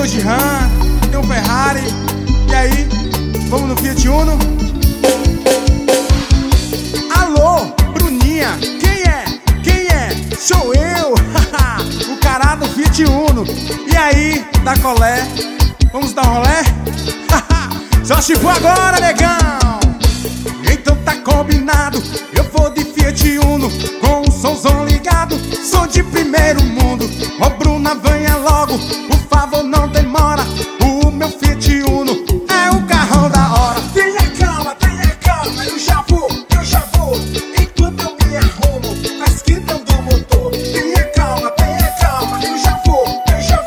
Dodge Ram, tem um Ferrari. E aí, vamos no Fiat Uno? Alô, Bruninha, quem é? Quem é? Sou eu, o cara do Fiat Uno. E aí, dá colé? Vamos dar um rolé? Só se for agora, negão. Então tá combinado, eu vou de Fiat Uno, com o somzão ligado, sou de primeiro mundo. Ô Bruna, venha logo, por favor não demora. O meu Fiat Uno é o carrão da hora. Tenha calma, eu já vou. Enquanto eu me arrumo, tá esquentando o motor. Tenha calma, eu já vou.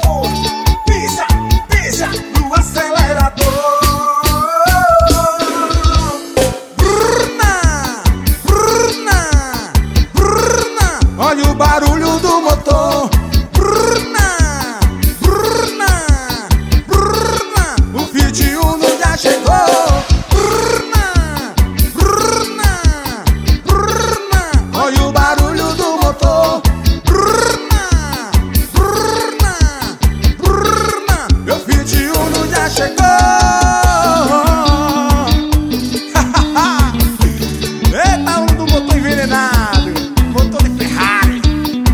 Pisa no acelerador. Olha o barulho do motor. O Fiat Uno já chegou. Olha o barulho do motor. Meu Fiat Uno já chegou. Eita, Uno do motor envenenado, motor de Ferrari.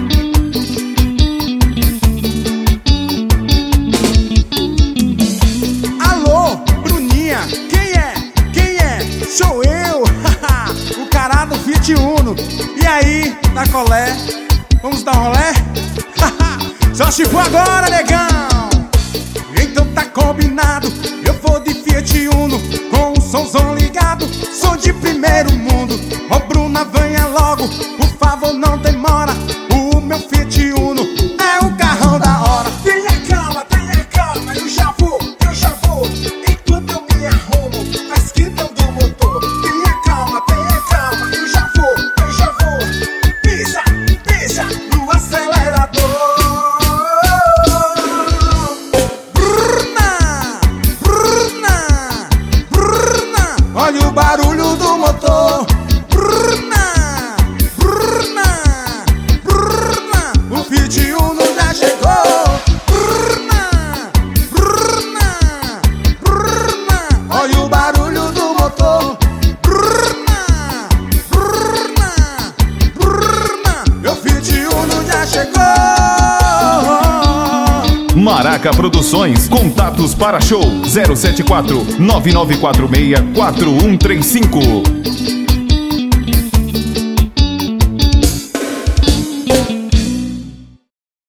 Alô, Bruninha, quem é? Quem é? Sou eu, o cara do Fiat Uno. E aí, dá colé? Vamos dar um rolé? Só se for agora, negão. Então tá combinado, eu vou de Fiat Uno, com o somzão ligado, sou de primeiro mundo. Ô Bruna, venha logo, por favor não demora. O meu Fiat Uno é o carrão da hora. Tenha calma, eu já vou. Enquanto eu me arrumo, tá esquentando o motor. Tenha calma, eu já vou. Pisa no acelerador. Olha o barulho do motor. O Fiat Uno já chegou. Olha o barulho do motor. Meu Fiat Uno já chegou. Maraca Produções, contatos para show 074 9946 4135.